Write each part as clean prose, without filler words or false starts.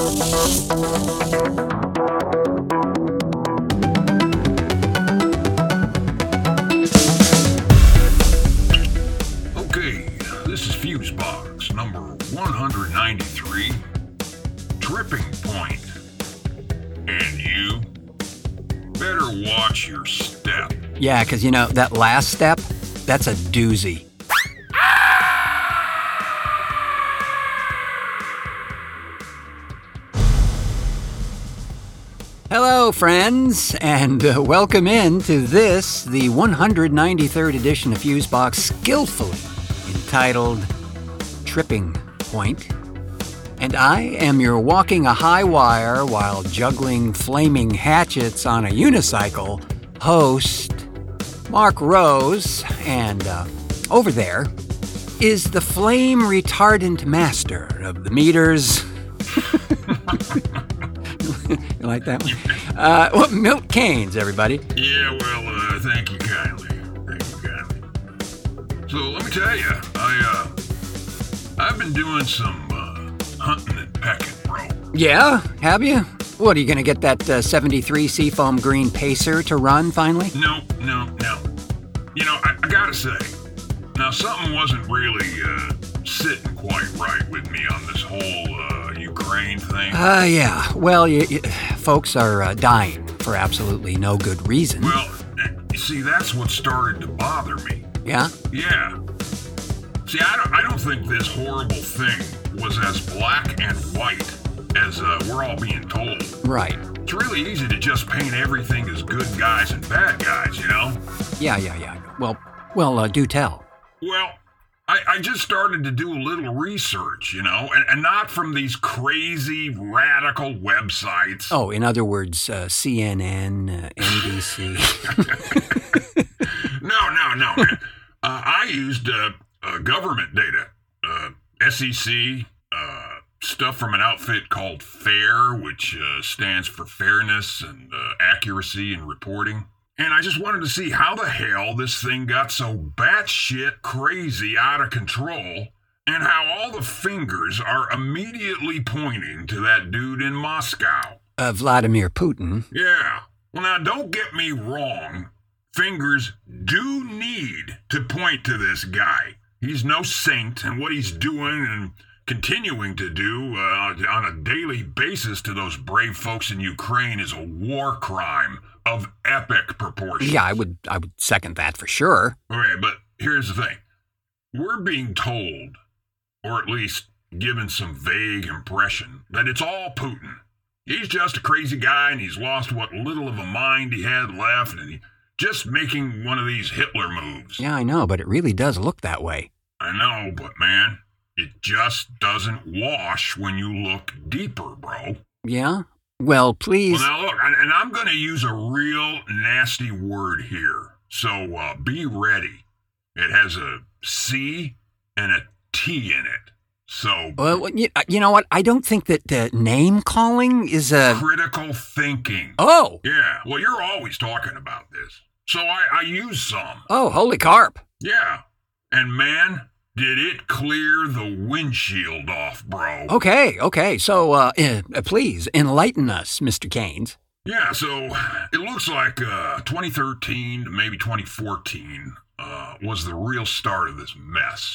Okay, this is Fusebox number 193, Tripping Point. And you better watch your step. Yeah, because, that last step, that's a doozy. Hello, friends, and welcome in to this, the 193rd edition of Fusebox, skillfully entitled Tripping Point. And I am your walking a high wire while juggling flaming hatchets on a unicycle host, Mark Rose, and over there is the flame retardant master of the meters. You like that one? Milt Keynes, everybody. Yeah, well, thank you kindly. So let me tell you, I've been doing some hunting and pecking, bro. Yeah? Have you? What, are you going to get that 73 Seafoam Green Pacer to run finally? No. I gotta say, now something wasn't really sitting quite right with me on this whole Ukraine thing. Yeah. Well, folks are dying for absolutely no good reason. Well, you see, that's what started to bother me. Yeah? Yeah. See, I don't think this horrible thing was as black and white as we're all being told. Right. It's really easy to just paint everything as good guys and bad guys, you know? Yeah. Well, do tell. Well, I just started to do a little research, and not from these crazy radical websites. Oh, in other words, CNN, NBC. No, man. I used government data, SEC, stuff from an outfit called FAIR, which stands for Fairness and Accuracy in Reporting. And I just wanted to see how the hell this thing got so batshit crazy out of control, and how all the fingers are immediately pointing to that dude in Moscow. Vladimir Putin. Yeah. Well, now, don't get me wrong. Fingers do need to point to this guy. He's no saint, and what he's doing and continuing to do on a daily basis to those brave folks in Ukraine is a war crime of epic proportions. Yeah, I would second that for sure. Okay, but here's the thing. We're being told, or at least given some vague impression, that it's all Putin. He's just a crazy guy, and he's lost what little of a mind he had left, and he's just making one of these Hitler moves. Yeah, I know, but it really does look that way. I know, but man, it just doesn't wash when you look deeper, bro. Yeah? Well, please. Well, now look, and I'm going to use a real nasty word here, so be ready. It has a C and a T in it, so... Well, you know what? I don't think that name-calling is a... Critical thinking. Oh! Yeah, well, you're always talking about this, so I use some. Oh, holy carp. Yeah, and man... did it clear the windshield off, bro? Okay. So, please, enlighten us, Mr. Keynes. Yeah, so it looks like 2013 to maybe 2014 was the real start of this mess.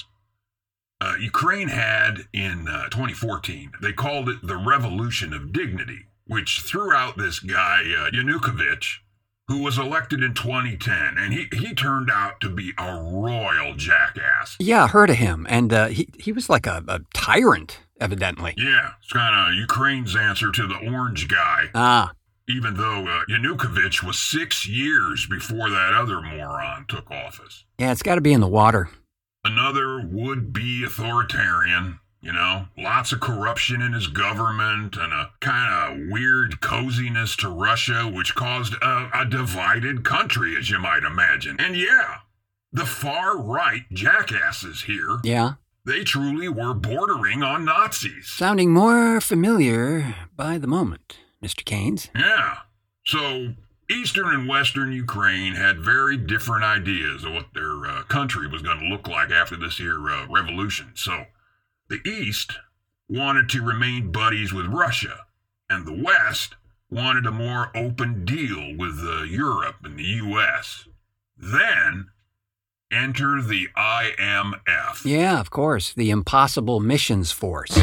Ukraine had, in 2014, they called it the Revolution of Dignity, which threw out this guy, Yanukovych, who was elected in 2010, and he turned out to be a royal jackass. Yeah, heard of him, and he was like a tyrant, evidently. Yeah, it's kind of Ukraine's answer to the orange guy. Ah. Even though Yanukovych was 6 years before that other moron took office. Yeah, it's got to be in the water. Another would-be authoritarian. Lots of corruption in his government and a kind of weird coziness to Russia, which caused a divided country, as you might imagine. And yeah, the far-right jackasses here, yeah, they truly were bordering on Nazis. Sounding more familiar by the moment, Mr. Keynes. Yeah. So Eastern and Western Ukraine had very different ideas of what their country was going to look like after this here revolution. So the East, wanted to remain buddies with Russia, and the West wanted a more open deal with Europe and the U.S. Then enter the IMF. Yeah, of course, the Impossible Missions Force.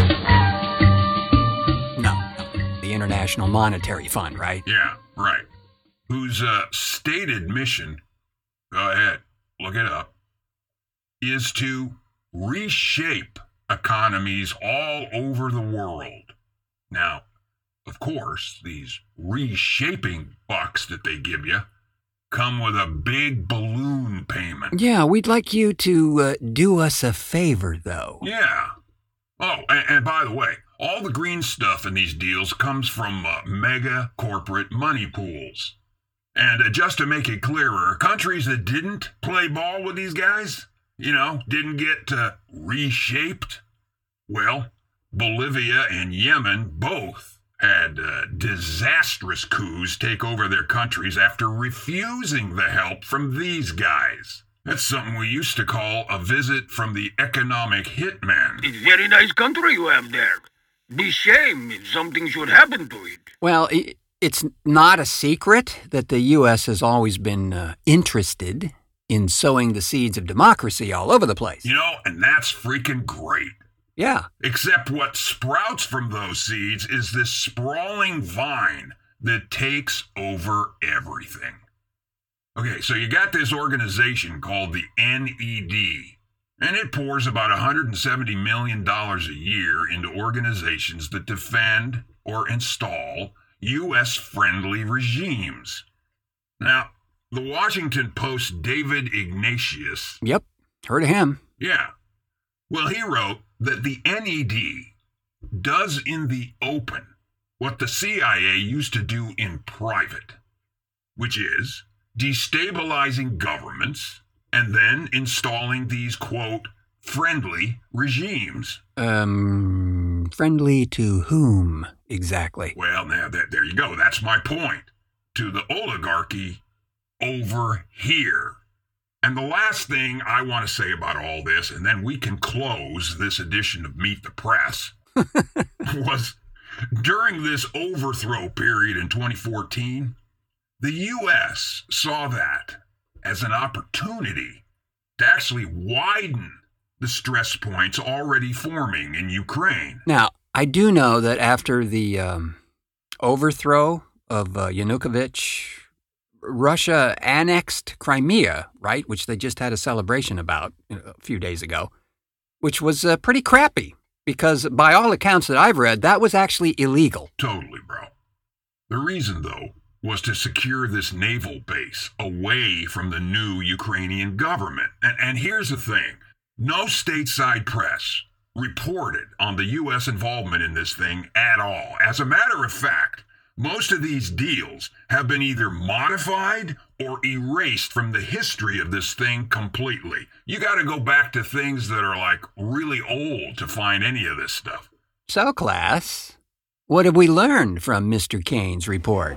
No, the International Monetary Fund, right? Yeah, right. Whose stated mission, go ahead, look it up, is to reshape economies all over the world. Now, of course, these reshaping bucks that they give you come with a big balloon payment. Yeah, we'd like you to do us a favor, though. Yeah. Oh, and by the way, all the green stuff in these deals comes from mega corporate money pools. And just to make it clearer, countries that didn't play ball with these guys, didn't get reshaped, well, Bolivia and Yemen both had disastrous coups take over their countries after refusing the help from these guys. That's something we used to call a visit from the economic hitman. It's a very nice country you have there. Be shame if something should happen to it. Well, it's not a secret that the U.S. has always been interested in sowing the seeds of democracy all over the place. And that's freaking great. Yeah. Except what sprouts from those seeds is this sprawling vine that takes over everything. Okay, so you got this organization called the NED, and it pours about $170 million a year into organizations that defend or install U.S.-friendly regimes. Now, the Washington Post's David Ignatius... Yep, heard of him. Yeah. Well, he wrote that the NED does in the open what the CIA used to do in private, which is destabilizing governments and then installing these, quote, friendly regimes. Friendly to whom, exactly? Well, now, there you go. That's my point. To the oligarchy over here. And the last thing I want to say about all this, and then we can close this edition of Meet the Press, was during this overthrow period in 2014, the U.S. saw that as an opportunity to actually widen the stress points already forming in Ukraine. Now, I do know that after the overthrow of Yanukovych, Russia annexed Crimea, right, which they just had a celebration about a few days ago, which was pretty crappy because by all accounts that I've read, that was actually illegal. Totally, bro. The reason, though, was to secure this naval base away from the new Ukrainian government. And here's the thing. No stateside press reported on the U.S. involvement in this thing at all. As a matter of fact, most of these deals have been either modified or erased from the history of this thing completely. You got to go back to things that are like really old to find any of this stuff. So, class, what have we learned from Mr. Kane's report?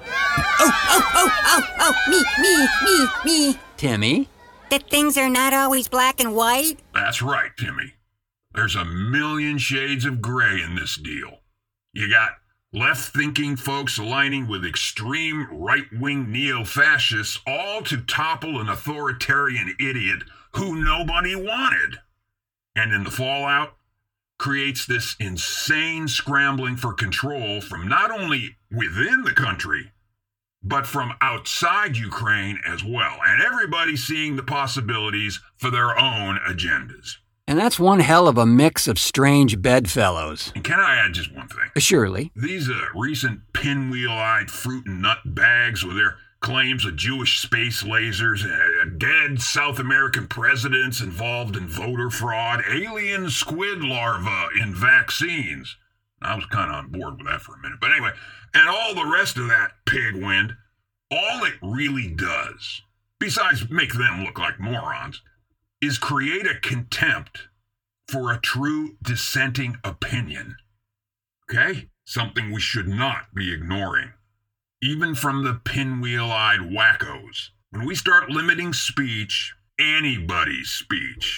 Me. Timmy? That things are not always black and white? That's right, Timmy. There's a million shades of gray in this deal. You got left-thinking folks aligning with extreme right-wing neo-fascists, all to topple an authoritarian idiot who nobody wanted. And in the fallout, creates this insane scrambling for control from not only within the country, but from outside Ukraine as well. And everybody seeing the possibilities for their own agendas. And that's one hell of a mix of strange bedfellows. And can I add just one thing? Surely. These recent pinwheel-eyed fruit and nut bags with their claims of Jewish space lasers, dead South American presidents involved in voter fraud, alien squid larvae in vaccines. I was kind of on board with that for a minute. But anyway, and all the rest of that pig wind, all it really does, besides make them look like morons, is create a contempt for a true dissenting opinion. Okay? Something we should not be ignoring. Even from the pinwheel-eyed wackos. When we start limiting speech, anybody's speech,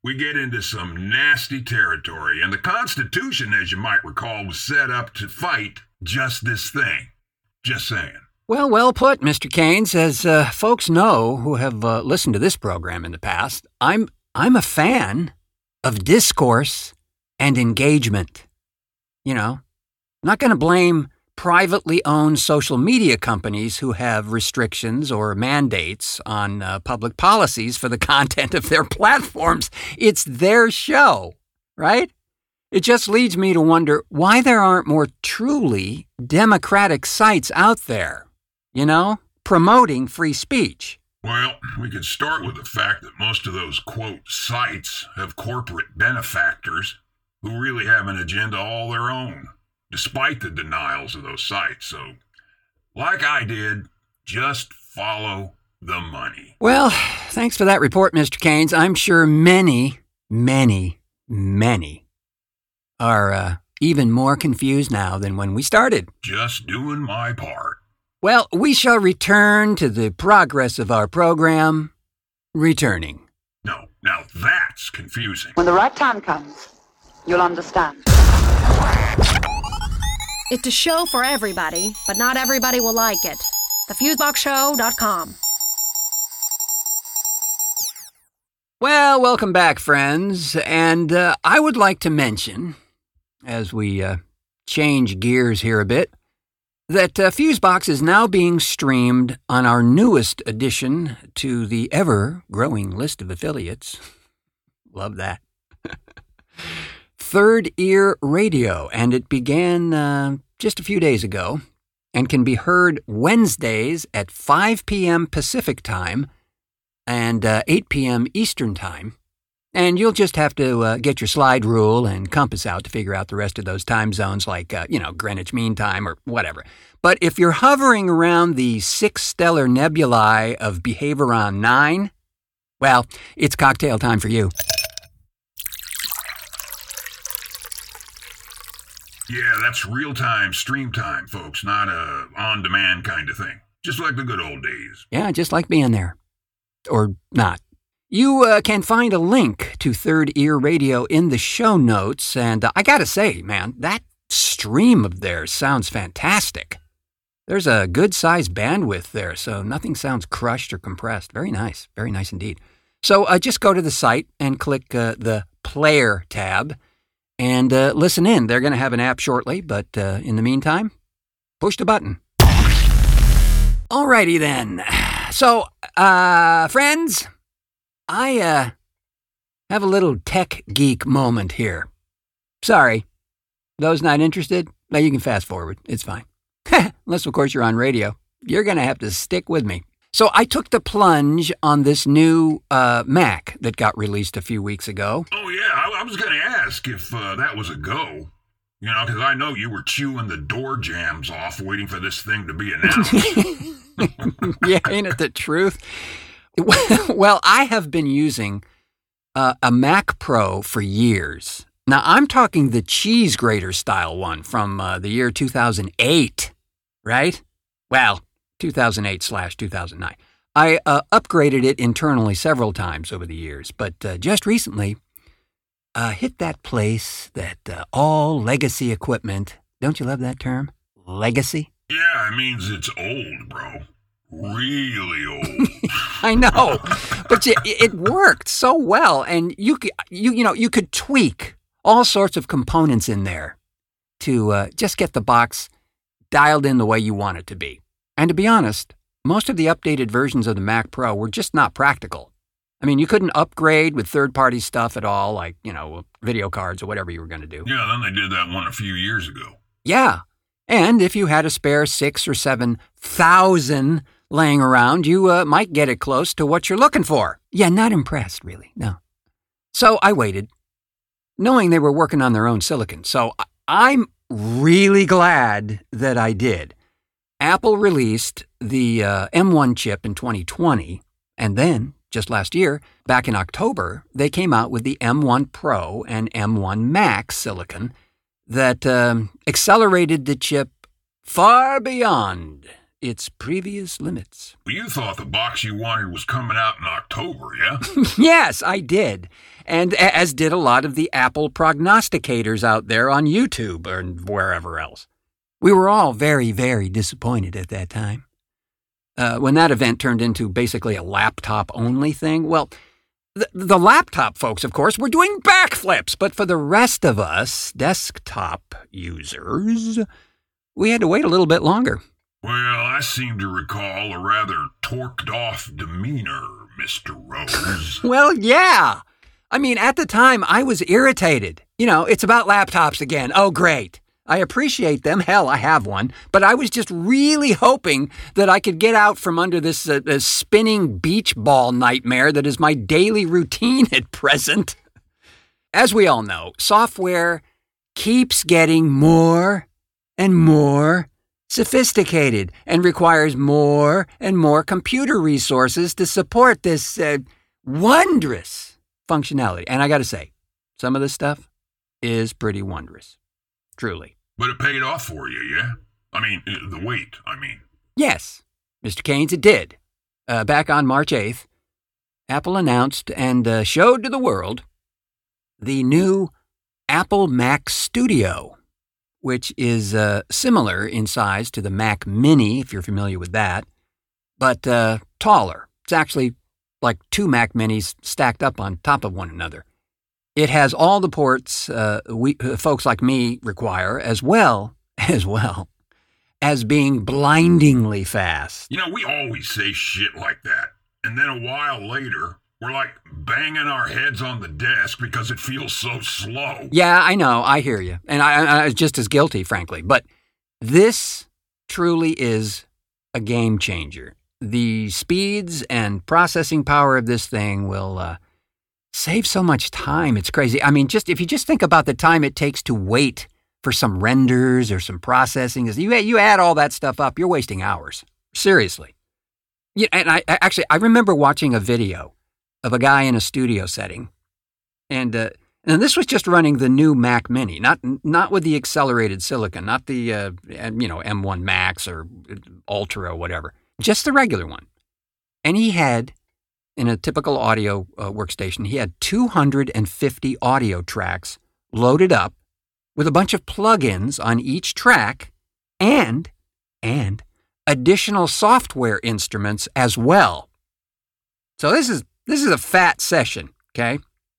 we get into some nasty territory, and the Constitution, as you might recall, was set up to fight just this thing. Just saying. Well put, Mr. Keynes. As folks know who have listened to this program in the past, I'm a fan of discourse and engagement. You know, I'm not going to blame privately owned social media companies who have restrictions or mandates on public policies for the content of their platforms. It's their show, right? It just leads me to wonder why there aren't more truly democratic sites out there, you know, promoting free speech. Well, we could start with the fact that most of those, quote, sites have corporate benefactors who really have an agenda all their own, despite the denials of those sites. So, like I did, just follow the money. Well, thanks for that report, Mr. Keynes. I'm sure many are even more confused now than when we started. Just doing my part. Well, we shall return to the progress of our program, returning. No, now that's confusing. When the right time comes, you'll understand. It's a show for everybody, but not everybody will like it. TheFuseboxShow.com. Well, welcome back, friends. And I would like to mention, as we change gears here a bit, that Fusebox is now being streamed on our newest addition to the ever-growing list of affiliates. Love that. Third Ear Radio, and it began just a few days ago and can be heard Wednesdays at 5 p.m. Pacific Time and 8 p.m. Eastern Time. And you'll just have to get your slide rule and compass out to figure out the rest of those time zones like, Greenwich Mean Time or whatever. But if you're hovering around the 6 stellar nebulae of Behavioron 9, well, it's cocktail time for you. Yeah, that's real-time, stream time, folks, not a on-demand kind of thing. Just like the good old days. Yeah, just like being there. Or not. You can find a link to Third Ear Radio in the show notes, and I gotta say, man, that stream of theirs sounds fantastic. There's a good-sized bandwidth there, so nothing sounds crushed or compressed. Very nice indeed. So just go to the site and click the Player tab and listen in. They're going to have an app shortly, but in the meantime, push the button. Alrighty then. So, friends, I have a little tech geek moment here. Sorry, those not interested, well, you can fast forward. It's fine. Unless, of course, you're on radio. You're going to have to stick with me. So I took the plunge on this new Mac that got released a few weeks ago. Oh, yeah, I was going to ask if that was a go. You know, because I know you were chewing the door jambs off waiting for this thing to be announced. Yeah, ain't it the truth? Well, I have been using a Mac Pro for years. Now, I'm talking the cheese grater style one from the year 2008, right? Well, 2008/2009. I upgraded it internally several times over the years, but just recently hit that place that all legacy equipment, don't you love that term? Legacy? Yeah, it means it's old, bro. Really old. I know, but it worked so well, and you could tweak all sorts of components in there to just get the box dialed in the way you want it to be. And to be honest, most of the updated versions of the Mac Pro were just not practical. I mean, you couldn't upgrade with third-party stuff at all, like, video cards or whatever you were going to do. Yeah, then they did that one a few years ago. Yeah, and if you had a spare 6,000 or 7,000 laying around, you might get it close to what you're looking for. Yeah, not impressed, really, no. So I waited, knowing they were working on their own silicon. So I'm really glad that I did. Apple released the M1 chip in 2020, and then, just last year, back in October, they came out with the M1 Pro and M1 Max silicon that accelerated the chip far beyond its previous limits. Well, you thought the box you wanted was coming out in October, yeah? Yes, I did. And as did a lot of the Apple prognosticators out there on YouTube or wherever else. We were all very, very disappointed at that time. When that event turned into basically a laptop-only thing, well, the laptop folks, of course, were doing backflips, but for the rest of us, desktop users, we had to wait a little bit longer. Well, I seem to recall a rather torqued-off demeanor, Mr. Rose. Well, yeah. I mean, at the time, I was irritated. You know, it's about laptops again. Oh, great. I appreciate them. Hell, I have one. But I was just really hoping that I could get out from under this spinning beach ball nightmare that is my daily routine at present. As we all know, software keeps getting more and more sophisticated and requires more and more computer resources to support this wondrous functionality. And I got to say, some of this stuff is pretty wondrous. Truly. But it paid off for you, yeah? I mean, the wait, Yes, Mr. Keynes, it did. Back on March 8th, Apple announced and showed to the world the new Apple Mac Studio, which is similar in size to the Mac Mini, if you're familiar with that, but taller. It's actually like two Mac Minis stacked up on top of one another. It has all the ports folks like me require, as well as being blindingly fast. You know, we always say shit like that, and then a while later, we're like banging our heads on the desk because it feels so slow. Yeah, I know. I hear you. And I was just as guilty, frankly. But this truly is a game changer. The speeds and processing power of this thing will save so much time. It's crazy. I mean, if you just think about the time it takes to wait for some renders or some processing, you add all that stuff up, you're wasting hours. Seriously. Yeah, and I remember watching a video of a guy in a studio setting, and this was just running the new Mac Mini, not with the accelerated silicon, not the M1 Max or Ultra or whatever, just the regular one. And he had, in a typical audio workstation, he had 250 audio tracks loaded up with a bunch of plugins on each track and additional software instruments as well. So this is a fat session, okay?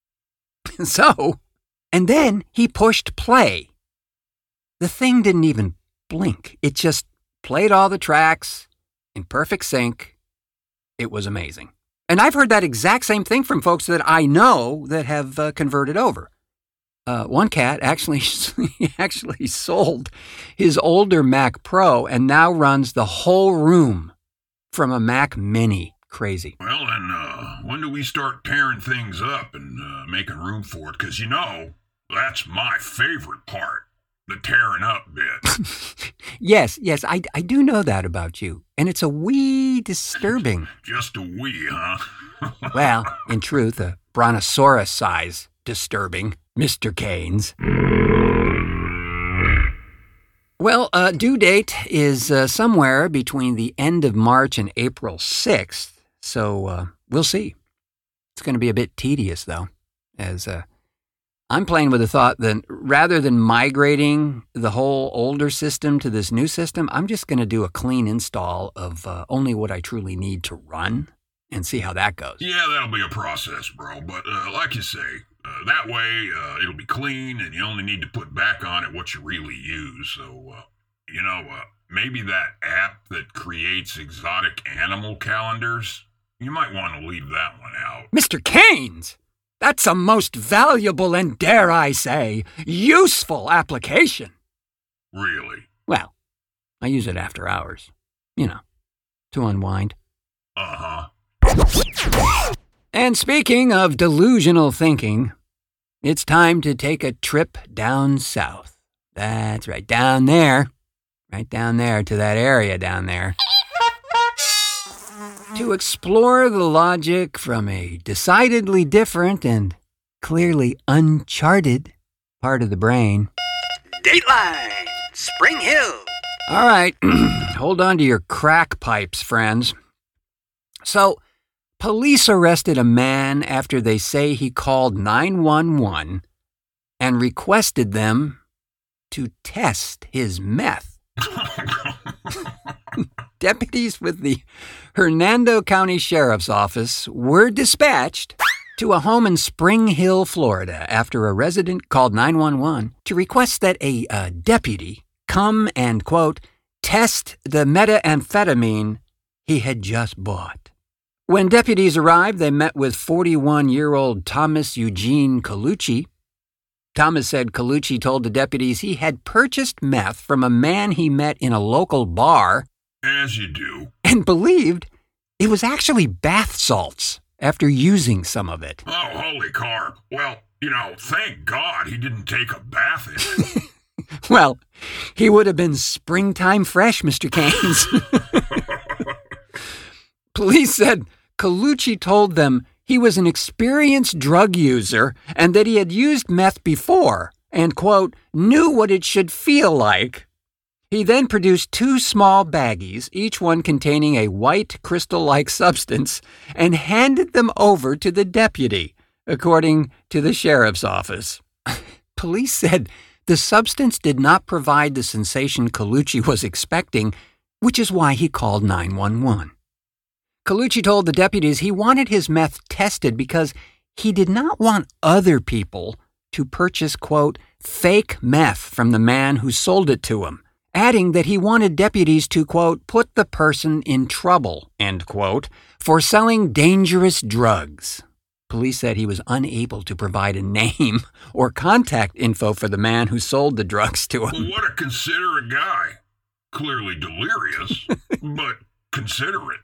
And then he pushed play. The thing didn't even blink. It just played all the tracks in perfect sync. It was amazing. And I've heard that exact same thing from folks that I know that have converted over. One cat actually sold his older Mac Pro and now runs the whole room from a Mac Mini. Crazy. Well, and when do we start tearing things up and making room for it? Because, that's my favorite part, the tearing up bit. Yes, I do know that about you. And it's a wee disturbing. Just a wee, huh? Well, in truth, a brontosaurus size disturbing, Mr. Keynes. Well, due date is somewhere between the end of March and April 6th. So we'll see. It's going to be a bit tedious, though, as I'm playing with the thought that rather than migrating the whole older system to this new system, I'm just going to do a clean install of only what I truly need to run and see how that goes. Yeah, that'll be a process, bro. But like you say, that way it'll be clean and you only need to put back on it what you really use. So, maybe that app that creates exotic animal calendars, you might want to leave that one out. Mr. Keynes, that's a most valuable and, dare I say, useful application. Really? Well, I use it after hours, to unwind. Uh-huh. And speaking of delusional thinking, it's time to take a trip down south. That's right, down there. Right down there to that area down there. To explore the logic from a decidedly different and clearly uncharted part of the brain. Dateline, Spring Hill, All right, hold on to your crack pipes, friends. So, police arrested a man after they say he called 911 and requested them to test his meth. Deputies with the Hernando County Sheriff's Office were dispatched to a home in Spring Hill, Florida, after a resident called 911 to request that a deputy come and, quote, test the methamphetamine he had just bought. When deputies arrived, they met with 41-year-old Thomas Eugene Colucci. Thomas said Colucci told the deputies he had purchased meth from a man he met in a local bar. As you do. And believed it was actually bath salts after using some of it. Oh, holy carp. Well, thank God he didn't take a bath in it. Well, he would have been springtime fresh, Mr. Keynes. Police said Colucci told them he was an experienced drug user and that he had used meth before and, quote, knew what it should feel like. He then produced 2 small baggies, each one containing a white crystal-like substance, and handed them over to the deputy, according to the sheriff's office. Police said the substance did not provide the sensation Colucci was expecting, which is why he called 911. Colucci told the deputies he wanted his meth tested because he did not want other people to purchase, quote, fake meth from the man who sold it to him, adding that he wanted deputies to, quote, put the person in trouble, end quote, for selling dangerous drugs. Police said he was unable to provide a name or contact info for the man who sold the drugs to him. Well, what a considerate guy. Clearly delirious, but considerate.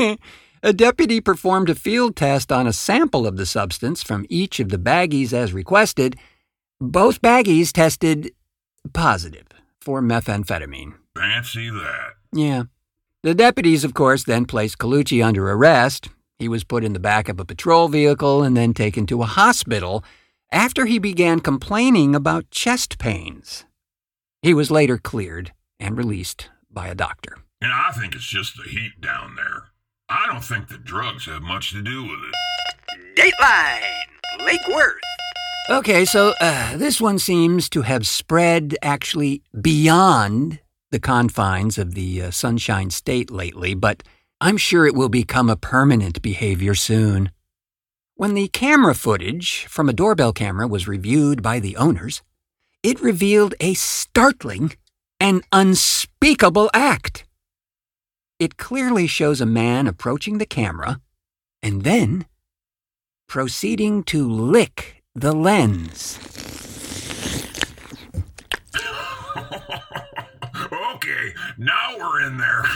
A deputy performed a field test on a sample of the substance from each of the baggies as requested. Both baggies tested positive for methamphetamine. Fancy that. Yeah. The deputies, of course, then placed Colucci under arrest. He was put in the back of a patrol vehicle and then taken to a hospital after he began complaining about chest pains. He was later cleared and released by a doctor. And I think it's just the heat down there. I don't think the drugs have much to do with it. Dateline, Lake Worth. Okay, so this one seems to have spread actually beyond the confines of the Sunshine State lately, but I'm sure it will become a permanent behavior soon. When the camera footage from a doorbell camera was reviewed by the owners, it revealed a startling and unspeakable act. It clearly shows a man approaching the camera and then proceeding to lick the lens. Okay, now we're in there.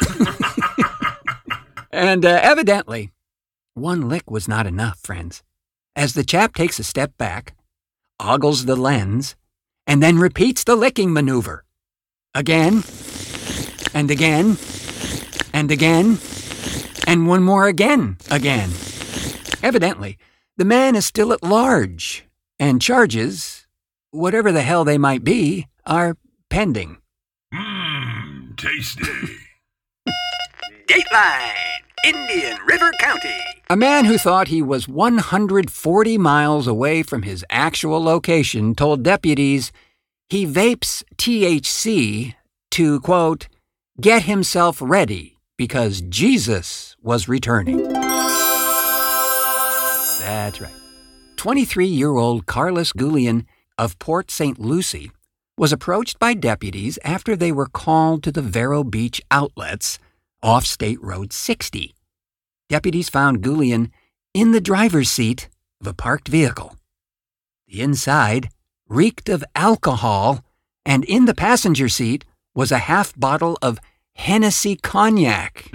And evidently, one lick was not enough, friends, as the chap takes a step back, ogles the lens, and then repeats the licking maneuver. Again, and again, and again, and one more again. Evidently, the man is still at large, and charges, whatever the hell they might be, are pending. Tasty. Dateline, Indian River County. A man who thought he was 140 miles away from his actual location told deputies he vapes THC to, quote, get himself ready because Jesus was returning. That's right. 23-year-old Carlos Gullion of Port St. Lucie was approached by deputies after they were called to the Vero Beach outlets off State Road 60. Deputies found Gullion in the driver's seat of a parked vehicle. The inside reeked of alcohol, and in the passenger seat was a half bottle of Hennessy cognac.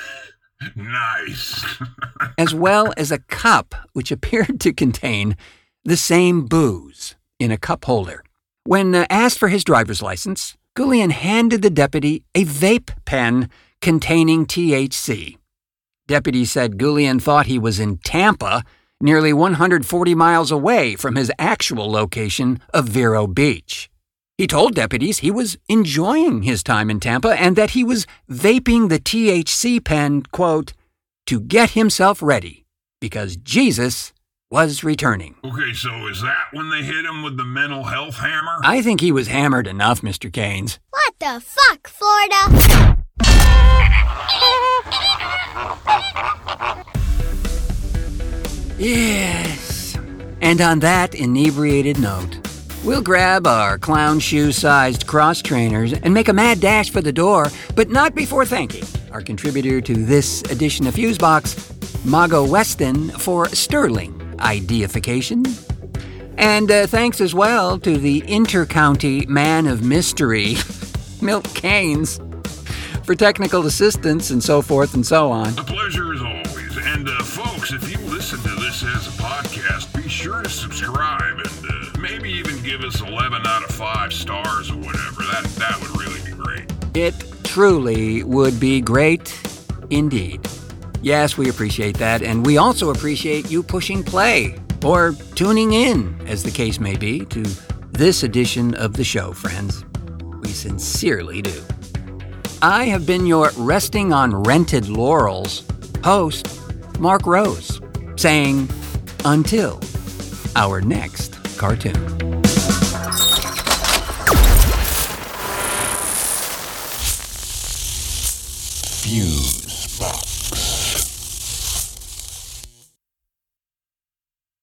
Nice. As well as a cup which appeared to contain the same booze in a cup holder. When asked for his driver's license, Gullion handed the deputy a vape pen containing THC. Deputies said Gullion thought he was in Tampa, nearly 140 miles away from his actual location of Vero Beach. He told deputies he was enjoying his time in Tampa and that he was vaping the THC pen, quote, to get himself ready because Jesus was returning. Okay, so is that when they hit him with the mental health hammer? I think he was hammered enough, Mr. Keynes. What the fuck, Florida? Yes. And on that inebriated note, we'll grab our clown shoe-sized cross trainers and make a mad dash for the door, but not before thanking our contributor to this edition of Fusebox, Mago Weston, for sterling ideification. And thanks as well to the inter-county man of mystery, Milt Keynes, for technical assistance and so forth and so on. A pleasure as always. And folks, if you listen to this as a podcast, be sure to subscribe and maybe even give us 11 out of 5 stars or whatever. That would really be great. It truly would be great indeed. Yes, we appreciate that, and we also appreciate you pushing play or tuning in, as the case may be, to this edition of the show, friends. We sincerely do. I have been your resting on rented laurels host, Mark Rose, saying until our next cartoon. Fuse.